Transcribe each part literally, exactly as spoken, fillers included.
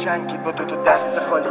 جنگید با دو تا دست خالی.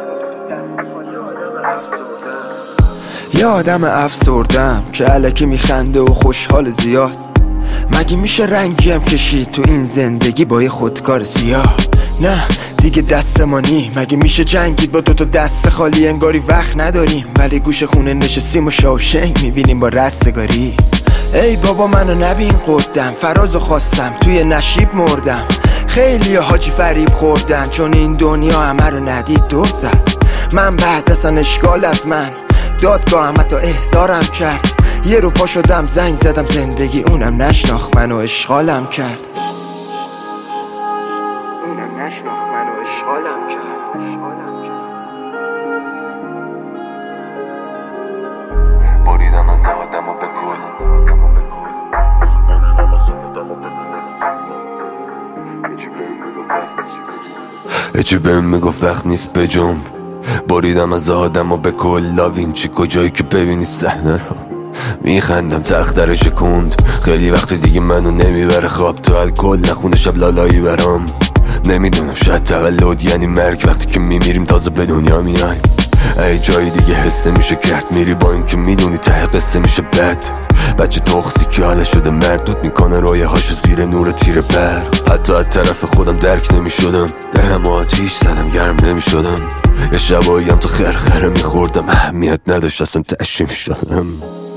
یه آدم افسردم که الکی میخنده و خوشحال زیاد. مگه میشه رنگیم کشید تو این زندگی با یه خودکار سیاه؟ نه دیگه دست ما نی. مگه میشه جنگید با دو تا دست خالی؟ انگاری وقت نداریم ولی گوش خونه نشستیم و شاوشنگ میبینیم با رستگاری. ای بابا منو نبین قدم، فرازو خواستم توی نشیب مردم. خیلی حاجی فریب خوردن چون این دنیا همه رو ندید دور زد. من بعد اصلا اشکال از من دادگاه هم حتی احضارم کرد. یه رو پا شدم زنگ زدم زندگی اونم نشناخت منو اشغالم کرد. اونم نشناخت منو اشغالم کرد. بریدم از آدم و به کل هیچی بهم میگفت وقت نیست بجنب. بریدم از آدم و به کل لاوینچی کجایی که ببینی صحنه رو میخندم تخت در شکوند. خیلی وقت دیگه منو نمیبره خواب تو الکل، نخونه شب لالایی برام. نمیدونم شاید تولد یعنی مرگ، وقتی که میمیریم تازه به دنیا میایم. ای جایی دیگه حسه میشه کرد میری با این که میدونی ته قصه میشه بد. بچه تخصی که حاله شده مردود میکنه رویه هاشو زیر نور تیر بر. حتی از طرف خودم درک نمیشدم، دهم آتیش زدم گرم نمیشدم. یه شبایی هم تو خرخره میخوردم، اهمیت نداشت اصلا تشویم شدم.